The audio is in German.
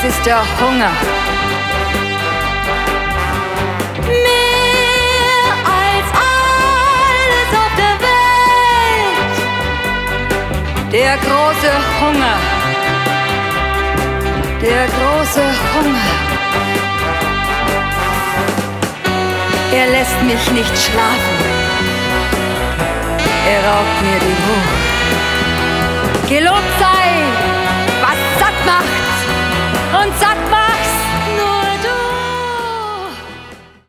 ist der Hunger. Mehr als alles auf der Welt. Der große Hunger. Der große Hunger. Er lässt mich nicht schlafen. Er raubt mir die Ruhe. Gelobt sei, was satt macht und satt